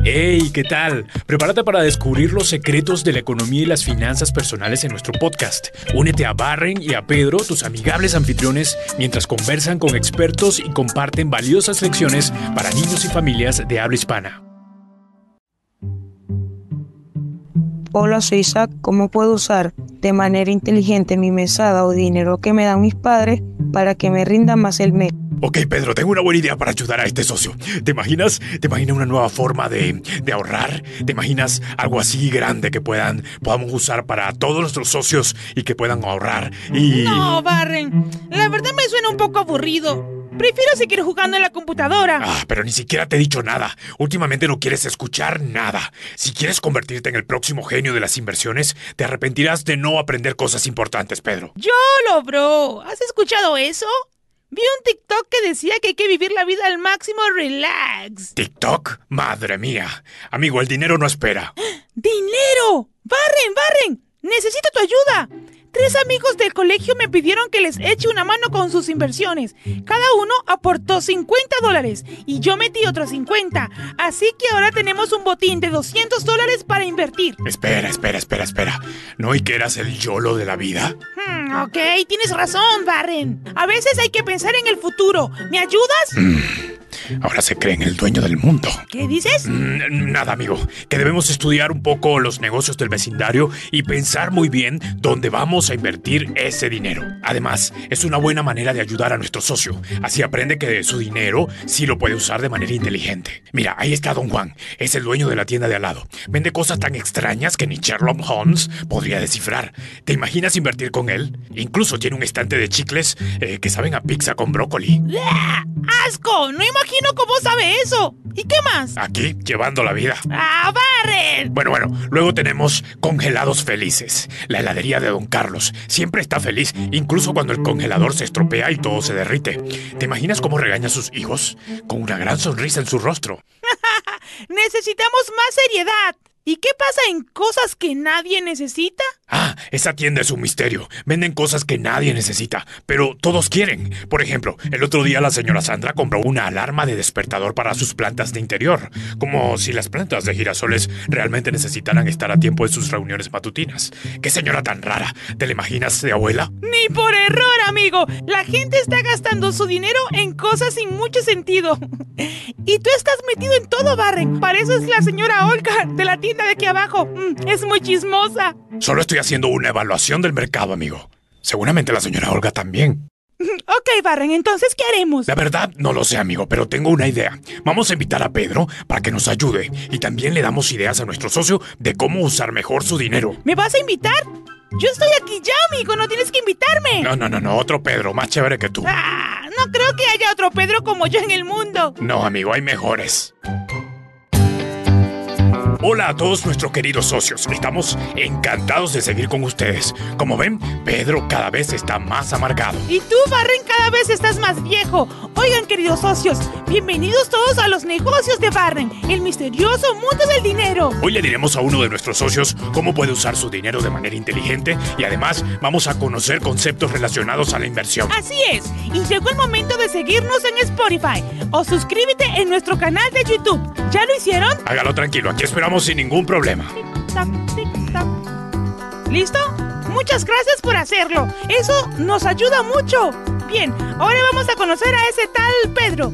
¡Hey! ¿Qué tal? Prepárate para descubrir los secretos de la economía y las finanzas personales en nuestro podcast. Únete a Barren y a Pedro, tus amigables anfitriones, mientras conversan con expertos y comparten valiosas lecciones para niños y familias de habla hispana. Hola, soy Isaac. ¿Cómo puedo usar de manera inteligente mi mesada o dinero que me dan mis padres para que me rinda más el mes? Ok, Pedro, tengo una buena idea para ayudar a este socio. ¿Te imaginas una nueva forma de ahorrar? ¿Te imaginas algo así grande que podamos usar para todos nuestros socios y que puedan ahorrar? No, Barren, la verdad me suena un poco aburrido. Prefiero seguir jugando en la computadora. Pero ni siquiera te he dicho nada. Últimamente no quieres escuchar nada. Si quieres convertirte en el próximo genio de las inversiones, te arrepentirás de no aprender cosas importantes, Pedro. YOLO, bro. ¿Has escuchado eso? Vi un TikTok que decía que hay que vivir la vida al máximo relax. ¿TikTok? Madre mía. Amigo, el dinero no espera. ¡Dinero! ¡Barren! ¡Necesito tu ayuda! 3 amigos del colegio me pidieron que les eche una mano con sus inversiones. Cada uno aportó $50 y yo metí otros 50. Así que ahora tenemos un botín de $200 para invertir. Espera. ¿No oí que eras el YOLO de la vida? Ok, tienes razón, Barren. A veces hay que pensar en el futuro. ¿Me ayudas? Ahora se creen el dueño del mundo. ¿Qué dices? Nada, amigo. Que debemos estudiar un poco los negocios del vecindario y pensar muy bien dónde vamos a invertir ese dinero. Además, es una buena manera de ayudar a nuestro socio. Así aprende que su dinero sí lo puede usar de manera inteligente. Mira, ahí está Don Juan. Es el dueño de la tienda de al lado. Vende cosas tan extrañas que ni Sherlock Holmes podría descifrar. ¿Te imaginas invertir con él? Incluso tiene un estante de chicles que saben a pizza con brócoli. ¡Asco! No imagino cómo sabe eso. ¿Y qué más? Aquí, llevando la vida. ¡Barren! Bueno, luego tenemos Congelados Felices. La heladería de Don Carlos. Siempre está feliz, incluso cuando el congelador se estropea y todo se derrite. ¿Te imaginas cómo regaña a sus hijos? Con una gran sonrisa en su rostro. Necesitamos más seriedad. ¿Y qué pasa en cosas que nadie necesita? Esa tienda es un misterio. Venden cosas que nadie necesita, pero todos quieren. Por ejemplo, el otro día la señora Sandra compró una alarma de despertador para sus plantas de interior. Como si las plantas de girasoles realmente necesitaran estar a tiempo en sus reuniones matutinas. ¡Qué señora tan rara! ¿Te la imaginas de abuela? ¡Ni por error, amigo! La gente está gastando su dinero en cosas sin mucho sentido. Y tú estás metido en todo, Barren. Pareces la señora Olga de la tienda de aquí abajo. Es muy chismosa. Solo estoy haciendo una evaluación del mercado, amigo. Seguramente la señora Olga también. Ok, Barren, entonces, ¿qué haremos? La verdad, no lo sé, amigo, pero tengo una idea. Vamos a invitar a Pedro para que nos ayude. Y también le damos ideas a nuestro socio de cómo usar mejor su dinero. ¿Me vas a invitar? Yo estoy aquí ya, amigo, no tienes que invitarme. No, otro Pedro, más chévere que tú. No creo que haya otro Pedro como yo en el mundo. No, amigo, hay mejores. Hola a todos nuestros queridos socios. Estamos encantados de seguir con ustedes. Como ven, Pedro cada vez está más amargado. Y tú, Barren, cada vez estás más viejo. Oigan, queridos socios, bienvenidos todos a los negocios de Barren, el misterioso mundo del dinero. Hoy le diremos a uno de nuestros socios cómo puede usar su dinero de manera inteligente y además vamos a conocer conceptos relacionados a la inversión. Así es, y llegó el momento de seguirnos en Spotify o suscríbete en nuestro canal de YouTube. ¿Ya lo hicieron? Hágalo tranquilo, aquí esperamos sin ningún problema. Tic-tac, tic-tac. ¿Listo? Muchas gracias por hacerlo. Eso nos ayuda mucho. Bien, ahora vamos a conocer a ese tal Pedro.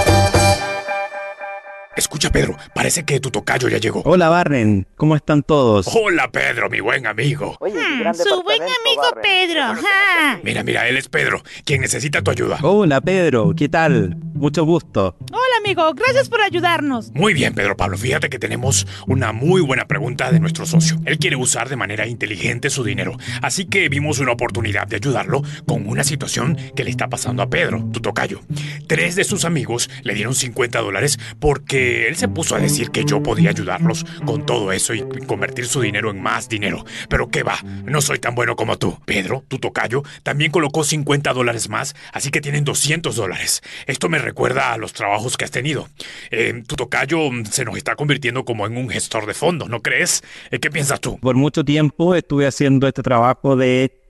Escucha, Pedro, parece que tu tocayo ya llegó. Hola, Barren, ¿cómo están todos? Hola, Pedro, mi buen amigo. Oye, Su buen amigo Barren. Pedro. Mira, él es Pedro, quien necesita tu ayuda. Hola, Pedro, ¿qué tal? Mucho gusto. Hola, amigo, gracias por ayudarnos. Muy bien, Pedro Pablo, fíjate que tenemos una muy buena pregunta de nuestro socio. Él quiere usar de manera inteligente su dinero, así que vimos una oportunidad de ayudarlo con una situación que le está pasando a Pedro, tu tocayo. 3 de sus amigos le dieron $50 porque él se puso a decir que yo podía ayudarlos con todo eso y convertir su dinero en más dinero. Pero qué va, no soy tan bueno como tú. Pedro, tu tocayo, también colocó $50 más, así que tienen $200. Esto me recuerda a los trabajos que has tenido. Tu tocayo se nos está convirtiendo como en un gestor de fondos, ¿no crees? ¿Qué piensas tú? Por mucho tiempo estuve haciendo este trabajo de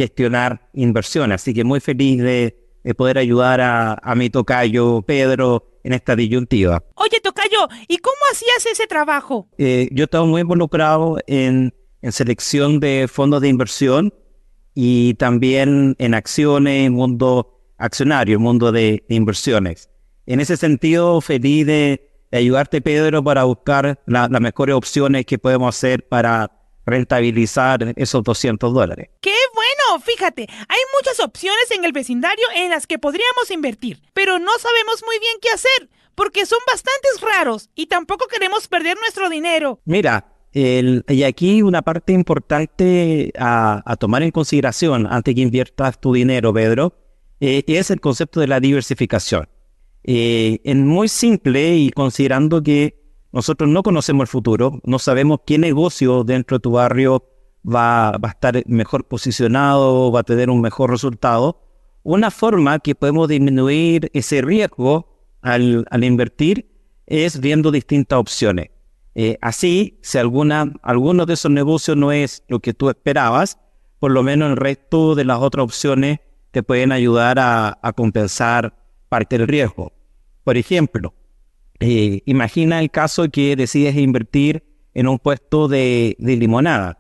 gestionar inversiones, así que muy feliz de poder ayudar a mi tocayo Pedro en esta disyuntiva. Oye, tocayo, ¿y cómo hacías ese trabajo? Yo estaba muy involucrado en selección de fondos de inversión y también en acciones, en mundo accionario, en mundo de inversiones. En ese sentido, feliz de ayudarte, Pedro, para buscar las mejores opciones que podemos hacer para rentabilizar esos $200. ¡Qué bueno! Fíjate, hay muchas opciones en el vecindario en las que podríamos invertir, pero no sabemos muy bien qué hacer, porque son bastantes raros y tampoco queremos perder nuestro dinero. Mira, y aquí una parte importante a tomar en consideración antes que inviertas tu dinero, Pedro, es el concepto de la diversificación. Es muy simple y considerando que nosotros no conocemos el futuro, no sabemos qué negocio dentro de tu barrio va a estar mejor posicionado, va a tener un mejor resultado. Una forma que podemos disminuir ese riesgo al invertir es viendo distintas opciones. Así, si alguno de esos negocios no es lo que tú esperabas, por lo menos el resto de las otras opciones te pueden ayudar a compensar parte del riesgo. Por ejemplo, imagina el caso que decides invertir en un puesto de limonada.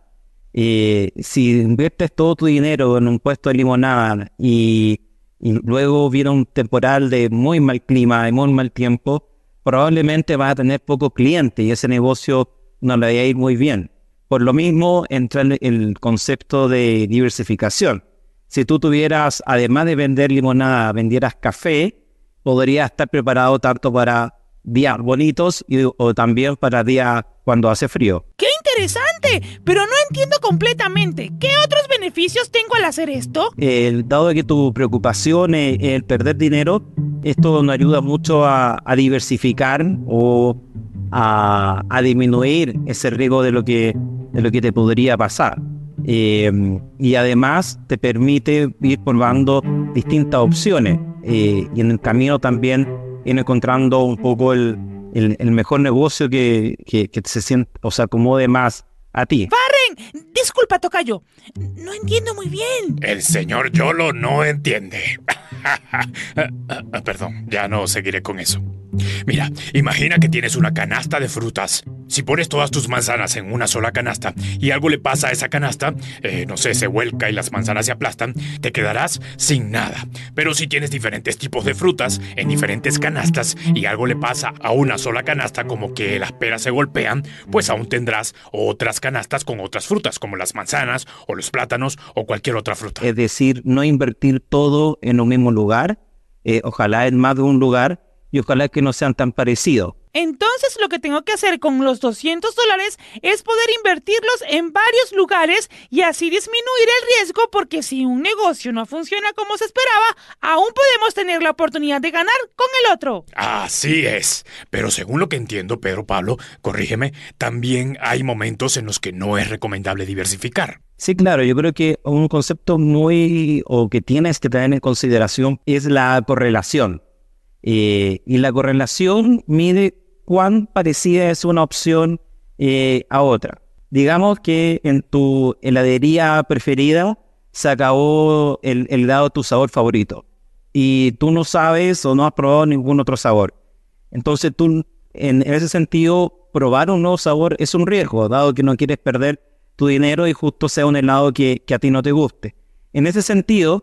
Si inviertes todo tu dinero en un puesto de limonada y luego viene un temporal de muy mal clima y muy mal tiempo, probablemente vas a tener pocos clientes y ese negocio no le va a ir muy bien. Por lo mismo entra el concepto de diversificación. Si tú tuvieras, además de vender limonada, vendieras café, podrías estar preparado tanto para días bonitos o también para días cuando hace frío. ¡Qué interesante! Pero no entiendo completamente. ¿Qué otros beneficios tengo al hacer esto? Dado que tu preocupación es el perder dinero, esto nos ayuda mucho a diversificar o a disminuir ese riesgo de lo que te podría pasar. Y además te permite ir probando distintas opciones y en el camino también ir encontrando un poco el mejor negocio que se siente o se acomode más a ti. ¡Barren! Disculpa, tocayo. No entiendo muy bien. El señor Yolo no entiende. Perdón, ya no seguiré con eso. Mira, imagina que tienes una canasta de frutas. Si pones todas tus manzanas en una sola canasta y algo le pasa a esa canasta, no sé, se vuelca y las manzanas se aplastan, te quedarás sin nada. Pero si tienes diferentes tipos de frutas en diferentes canastas y algo le pasa a una sola canasta, como que las peras se golpean, pues aún tendrás otras canastas con otras frutas, como las manzanas o los plátanos o cualquier otra fruta. Es decir, no invertir todo en un mismo lugar, ojalá en más de un lugar, y ojalá que no sean tan parecidos. Entonces lo que tengo que hacer con los $200 es poder invertirlos en varios lugares y así disminuir el riesgo, porque si un negocio no funciona como se esperaba, aún podemos tener la oportunidad de ganar con el otro. Así es. Pero según lo que entiendo, Pedro Pablo, corrígeme, también hay momentos en los que no es recomendable diversificar. Sí, claro, yo creo que un concepto que tienes que tener en consideración es la correlación. Y la correlación mide cuán parecida es una opción a otra. Digamos que en tu heladería preferida se acabó el helado de tu sabor favorito y tú no sabes o no has probado ningún otro sabor. Entonces tú, en ese sentido, probar un nuevo sabor es un riesgo, dado que no quieres perder tu dinero y justo sea un helado que a ti no te guste. En ese sentido,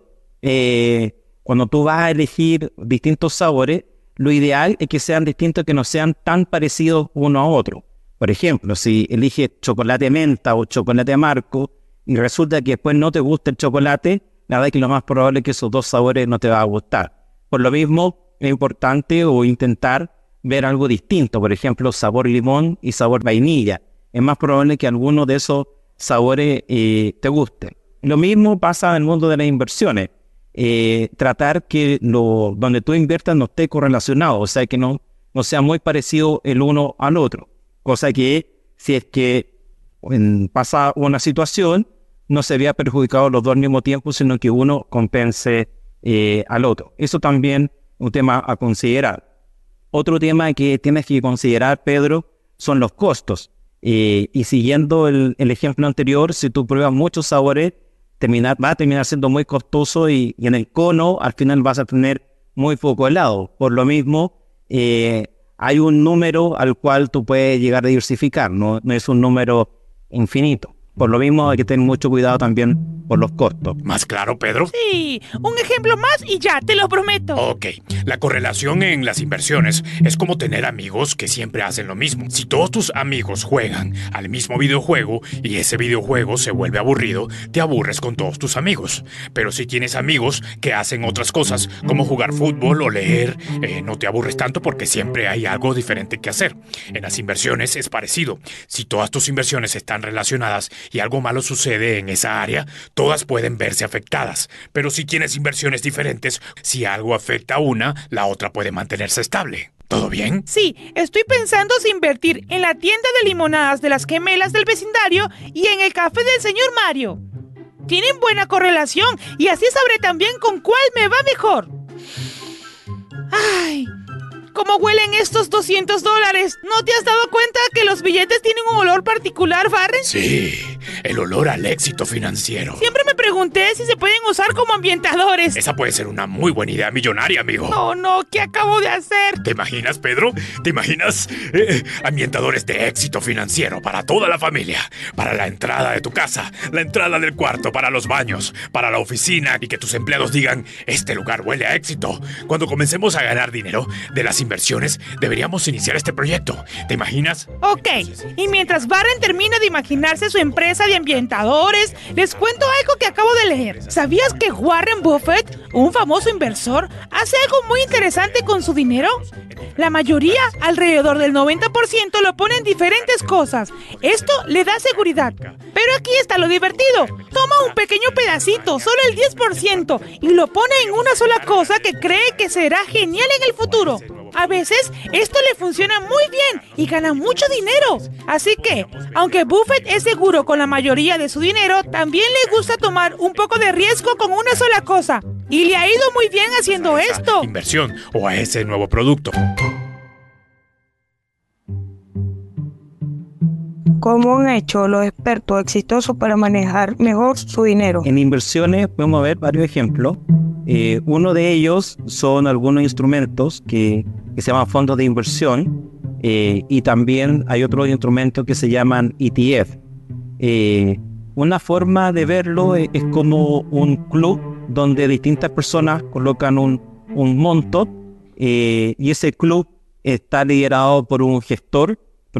cuando tú vas a elegir distintos sabores, lo ideal es que sean distintos, que no sean tan parecidos uno a otro. Por ejemplo, si eliges chocolate menta o chocolate amargo y resulta que después no te gusta el chocolate, la verdad es que lo más probable es que esos dos sabores no te van a gustar. Por lo mismo, es importante intentar ver algo distinto. Por ejemplo, sabor limón y sabor vainilla. Es más probable que alguno de esos sabores te guste. Lo mismo pasa en el mundo de las inversiones. Tratar que donde tú inviertas no esté correlacionado, o sea que no sea muy parecido el uno al otro, cosa que si es que pasa una situación no se vea perjudicado los dos al mismo tiempo, sino que uno compense al otro. Eso también es un tema a considerar. Otro tema que tienes que considerar, Pedro, son los costos. Y siguiendo el ejemplo anterior, si tú pruebas muchos sabores, va a terminar siendo muy costoso y en el cono al final vas a tener muy poco helado. Por lo mismo, hay un número al cual tú puedes llegar a diversificar, no es un número infinito. Por lo mismo hay que tener mucho cuidado también por los costos. ¿Más claro, Pedro? Sí, un ejemplo más y ya, te lo prometo. Ok, la correlación en las inversiones es como tener amigos que siempre hacen lo mismo. Si todos tus amigos juegan al mismo videojuego y ese videojuego se vuelve aburrido, te aburres con todos tus amigos. Pero si tienes amigos que hacen otras cosas, como jugar fútbol o leer, no te aburres tanto porque siempre hay algo diferente que hacer. En las inversiones es parecido. Si todas tus inversiones están relacionadas y algo malo sucede en esa área, todas pueden verse afectadas. Pero si tienes inversiones diferentes, si algo afecta a una, la otra puede mantenerse estable. ¿Todo bien? Sí, estoy pensando si invertir en la tienda de limonadas de las gemelas del vecindario y en el café del señor Mario. Tienen buena correlación y así sabré también con cuál me va mejor. ¡Ay! ¿Cómo huelen estos $200? ¿No te has dado cuenta que los billetes tienen un olor particular, Barren? Sí, el olor al éxito financiero. Siempre me pregunté si se pueden usar como ambientadores. Esa puede ser una muy buena idea millonaria, amigo. Oh, no, ¿qué acabo de hacer? ¿Te imaginas, Pedro? ¿Te imaginas ambientadores de éxito financiero para toda la familia? Para la entrada de tu casa, la entrada del cuarto, para los baños, para la oficina y que tus empleados digan, este lugar huele a éxito. Cuando comencemos a ganar dinero de las inversiones, deberíamos iniciar este proyecto. ¿Te imaginas? Ok, y mientras Barren termina de imaginarse su empresa de ambientadores, les cuento algo que acabo de leer. ¿Sabías que Warren Buffett, un famoso inversor, hace algo muy interesante con su dinero? La mayoría, alrededor del 90%, lo pone en diferentes cosas. Esto le da seguridad. Pero aquí está lo divertido. Toma un pequeño pedacito, solo el 10%, y lo pone en una sola cosa que cree que será genial en el futuro. A veces esto le funciona muy bien y gana mucho dinero. Así que, aunque Buffett es seguro con la mayoría de su dinero, también le gusta tomar un poco de riesgo con una sola cosa. Y le ha ido muy bien haciendo esto. Inversión o a ese nuevo producto. ¿Cómo han hecho los expertos exitosos para manejar mejor su dinero? En inversiones podemos ver varios ejemplos. Uno de ellos son algunos instrumentos que se llaman fondos de inversión, y también hay otros instrumentos que se llaman ETF. Una forma de verlo es como un club donde distintas personas colocan un monto, y ese club está liderado por un gestor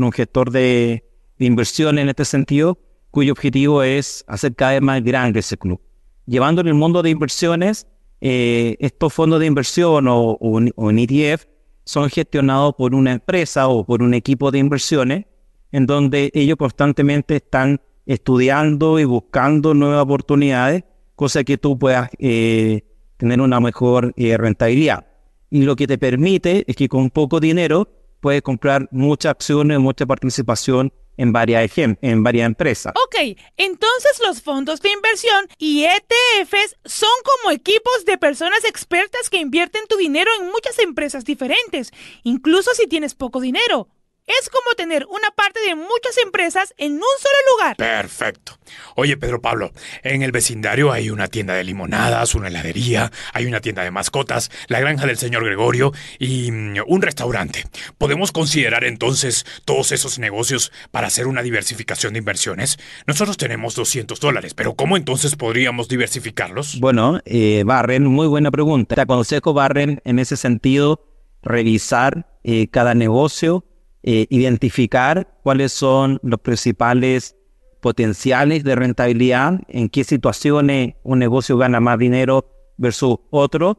de inversión en este sentido, cuyo objetivo es hacer cada vez más grande ese club. Llevando en el mundo de inversiones, estos fondos de inversión o un ETF son gestionados por una empresa o por un equipo de inversiones, en donde ellos constantemente están estudiando y buscando nuevas oportunidades, cosa que tú puedas tener una mejor rentabilidad. Y lo que te permite es que con poco dinero puedes comprar muchas acciones, mucha participación en varias empresas. Ok, entonces los fondos de inversión y ETFs son como equipos de personas expertas que invierten tu dinero en muchas empresas diferentes, incluso si tienes poco dinero. Es como tener una parte de muchas empresas en un solo lugar. Perfecto. Oye, Pedro Pablo, en el vecindario hay una tienda de limonadas, una heladería, hay una tienda de mascotas, la granja del señor Gregorio y un restaurante. ¿Podemos considerar entonces todos esos negocios para hacer una diversificación de inversiones? Nosotros tenemos $200, pero ¿cómo entonces podríamos diversificarlos? Bueno, Barren, muy buena pregunta. Te aconsejo, Barren, en ese sentido, revisar cada negocio, identificar cuáles son los principales potenciales de rentabilidad, en qué situaciones un negocio gana más dinero versus otro,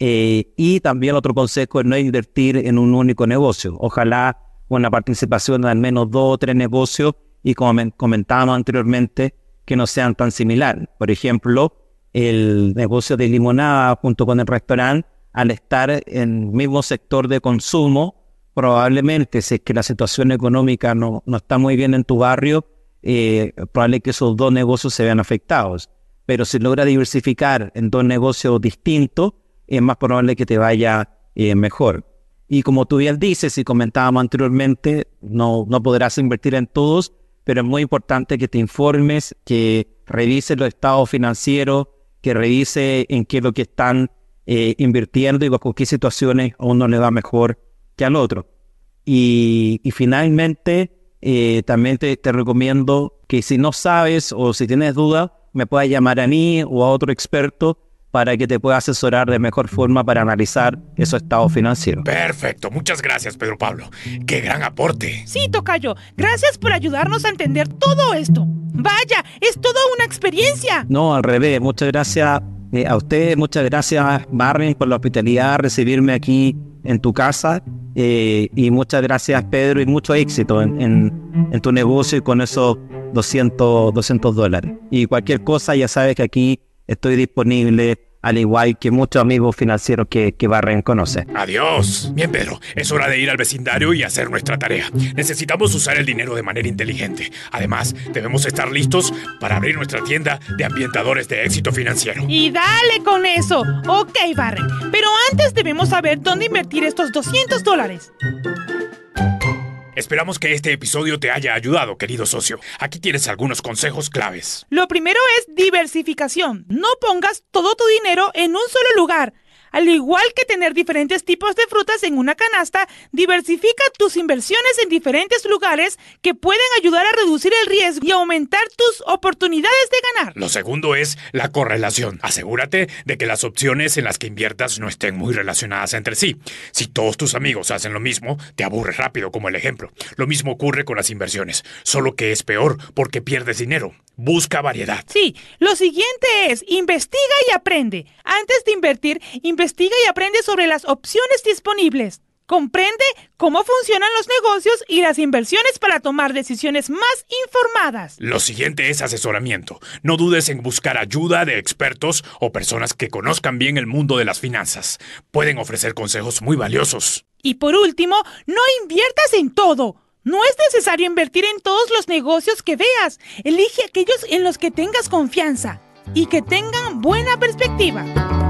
y también otro consejo es no invertir en un único negocio. Ojalá una participación de al menos 2 o 3 negocios y, como comentábamos anteriormente, que no sean tan similares. Por ejemplo, el negocio de limonada junto con el restaurante, al estar en el mismo sector de consumo, probablemente, si es que la situación económica no está muy bien en tu barrio, probable que esos 2 negocios se vean afectados. Pero si logra diversificar en 2 negocios distintos, es más probable que te vaya mejor. Y como tú bien dices y comentábamos anteriormente, no podrás invertir en todos, pero es muy importante que te informes, que revises los estados financieros, que revises en qué es lo que están invirtiendo y bajo qué situaciones a uno le va mejor que que al otro. Y finalmente, también te recomiendo que si no sabes o si tienes dudas, me puedas llamar a mí o a otro experto para que te pueda asesorar de mejor forma para analizar esos estados financieros. Perfecto, muchas gracias, Pedro Pablo. ¡Qué gran aporte! Sí, tocayo, gracias por ayudarnos a entender todo esto. Vaya, es toda una experiencia. No, al revés, muchas gracias a usted, muchas gracias, Barren, por la hospitalidad, recibirme aquí en tu casa, y muchas gracias, Pedro, y mucho éxito en tu negocio y con esos $200. Y cualquier cosa, ya sabes que aquí estoy disponible, al igual que muchos amigos financieros que Barren conoce. Adiós. Bien, Pedro, es hora de ir al vecindario y hacer nuestra tarea. Necesitamos usar el dinero de manera inteligente. Además, debemos estar listos para abrir nuestra tienda de ambientadores de éxito financiero. Y dale con eso. Ok, Barren, pero antes debemos saber dónde invertir estos $200. Esperamos que este episodio te haya ayudado, querido socio. Aquí tienes algunos consejos claves. Lo primero es diversificación. No pongas todo tu dinero en un solo lugar. Al igual que tener diferentes tipos de frutas en una canasta, diversifica tus inversiones en diferentes lugares que pueden ayudar a reducir el riesgo y aumentar tus oportunidades de ganar. Lo segundo es la correlación. Asegúrate de que las opciones en las que inviertas no estén muy relacionadas entre sí. Si todos tus amigos hacen lo mismo, te aburres rápido, como el ejemplo. Lo mismo ocurre con las inversiones, solo que es peor porque pierdes dinero. Busca variedad. Sí, lo siguiente es investiga y aprende. Antes de invertir, investiga y aprende sobre las opciones disponibles. Comprende cómo funcionan los negocios y las inversiones para tomar decisiones más informadas. Lo siguiente es asesoramiento. No dudes en buscar ayuda de expertos o personas que conozcan bien el mundo de las finanzas. Pueden ofrecer consejos muy valiosos. Y por último, no inviertas en todo. No es necesario invertir en todos los negocios que veas. Elige aquellos en los que tengas confianza y que tengan buena perspectiva.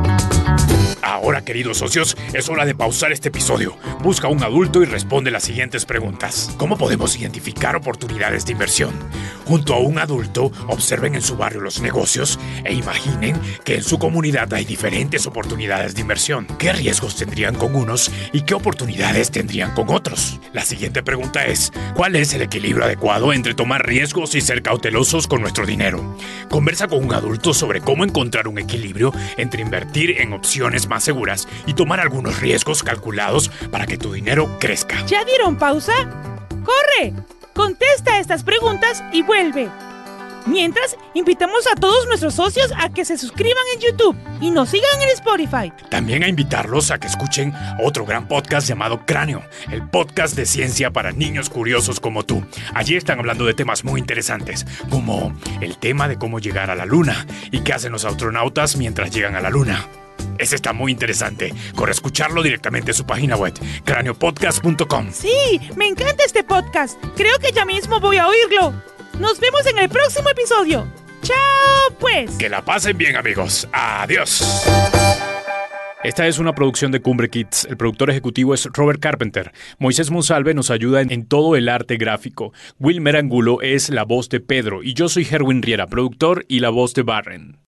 Ahora, queridos socios, es hora de pausar este episodio. Busca a un adulto y responde las siguientes preguntas. ¿Cómo podemos identificar oportunidades de inversión? Junto a un adulto, observen en su barrio los negocios e imaginen que en su comunidad hay diferentes oportunidades de inversión. ¿Qué riesgos tendrían con unos y qué oportunidades tendrían con otros? La siguiente pregunta es, ¿cuál es el equilibrio adecuado entre tomar riesgos y ser cautelosos con nuestro dinero? Conversa con un adulto sobre cómo encontrar un equilibrio entre invertir en opciones más seguras y tomar algunos riesgos calculados para que tu dinero crezca. ¿Ya dieron pausa? ¡Corre! Contesta estas preguntas y vuelve. Mientras, invitamos a todos nuestros socios a que se suscriban en YouTube y nos sigan en Spotify. También a invitarlos a que escuchen otro gran podcast llamado Cráneo, el podcast de ciencia para niños curiosos como tú. Allí están hablando de temas muy interesantes, como el tema de cómo llegar a la luna y qué hacen los astronautas mientras llegan a la luna. Ese está muy interesante. Corre a escucharlo directamente en su página web, craneopodcast.com. Sí, me encanta este podcast. Creo que ya mismo voy a oírlo. Nos vemos en el próximo episodio. ¡Chao, pues! Que la pasen bien, amigos. Adiós. Esta es una producción de Cumbre Kids. El productor ejecutivo es Robert Carpenter. Moisés Monsalve nos ayuda en todo el arte gráfico. Wilmer Angulo es la voz de Pedro y yo soy Herwin Riera, productor y la voz de Barren.